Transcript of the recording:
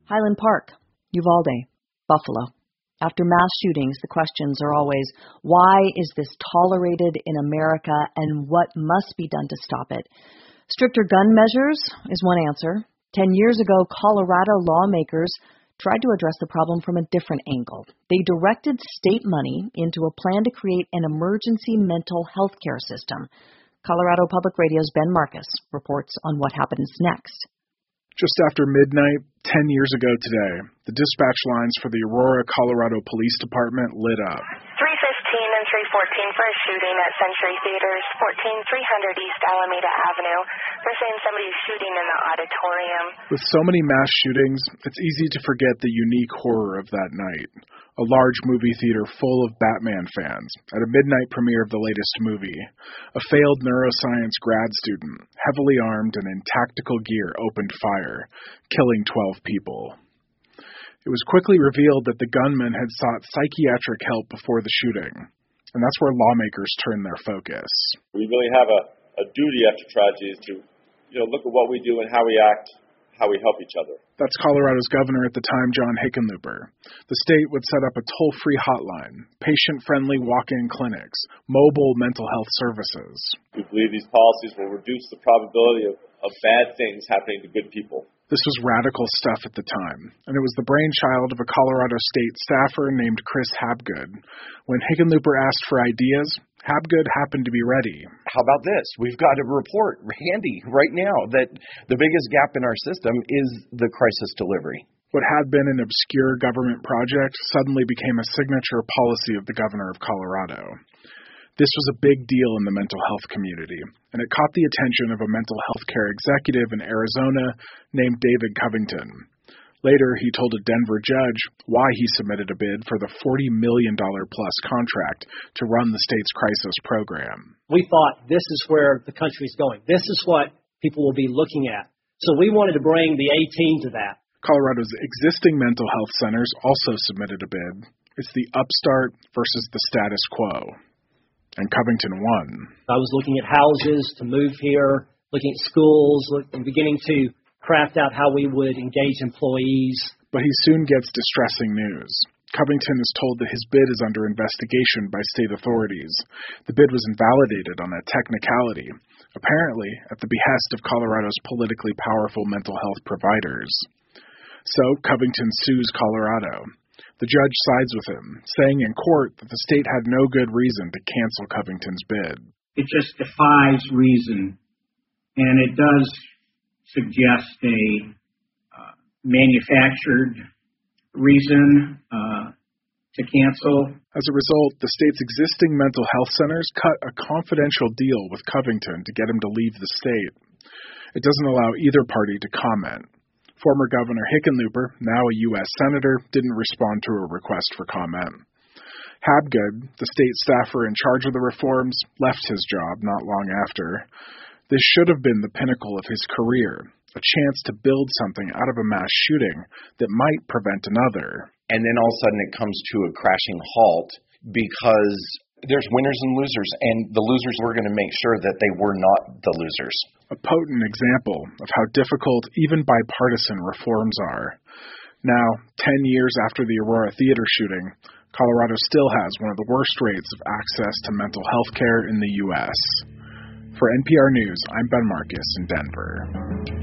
Highland Park, Uvalde, Buffalo. After mass shootings, the questions are always, why is this tolerated in America and what must be done to stop it? Stricter gun measures is one answer. 10 years ago, Colorado lawmakers tried to address the problem from a different angle. They directed state money into a plan to create an emergency mental health care system. Colorado Public Radio's Ben Marcus reports on what happens next. Just after midnight, 10 years ago today, the dispatch lines for the Aurora, Colorado Police Department lit up. 315 and 314 for a shooting at Century Theaters, 14300 East Alameda Avenue. They're saying somebody's shooting in the auditorium. With so many mass shootings, it's easy to forget the unique horror of that night. A large movie theater full of Batman fans at a midnight premiere of the latest movie. A failed neuroscience grad student, heavily armed and in tactical gear, opened fire, killing 12 people. It was quickly revealed that the gunman had sought psychiatric help before the shooting, and that's where lawmakers turned their focus. We really have a duty after tragedies to, look at what we do and how we act, how we help each other. That's Colorado's governor at the time, John Hickenlooper. The state would set up a toll-free hotline, patient-friendly walk-in clinics, mobile mental health services. We believe these policies will reduce the probability of bad things happening to good people. This was radical stuff at the time, and it was the brainchild of a Colorado state staffer named Chris Habgood. When Hickenlooper asked for ideas, Habgood happened to be ready. How about this? We've got a report handy right now that the biggest gap in our system is the crisis delivery. What had been an obscure government project suddenly became a signature policy of the governor of Colorado. This was a big deal in the mental health community, and it caught the attention of a mental health care executive in Arizona named David Covington. Later, he told a Denver judge why he submitted a bid for the $40 million-plus contract to run the state's crisis program. We thought this is where the country's going. This is what people will be looking at. So we wanted to bring the A-team to that. Colorado's existing mental health centers also submitted a bid. It's the upstart versus the status quo. And Covington won. I was looking at houses to move here, looking at schools, and beginning to craft out how we would engage employees. But he soon gets distressing news. Covington is told that his bid is under investigation by state authorities. The bid was invalidated on a technicality, apparently at the behest of Colorado's politically powerful mental health providers. So Covington sues Colorado. The judge sides with him, saying in court that the state had no good reason to cancel Covington's bid. It just defies reason, and it does suggest a manufactured reason to cancel. As a result, the state's existing mental health centers cut a confidential deal with Covington to get him to leave the state. It doesn't allow either party to comment. Former Governor Hickenlooper, now a U.S. Senator, didn't respond to a request for comment. Habgood, the state staffer in charge of the reforms, left his job not long after. This should have been the pinnacle of his career, a chance to build something out of a mass shooting that might prevent another. And then all of a sudden it comes to a crashing halt because there's winners and losers, and the losers were going to make sure that they were not the losers. A potent example of how difficult even bipartisan reforms are. Now, 10 years after the Aurora Theater shooting, Colorado still has one of the worst rates of access to mental health care in the U.S. For NPR News, I'm Ben Marcus in Denver.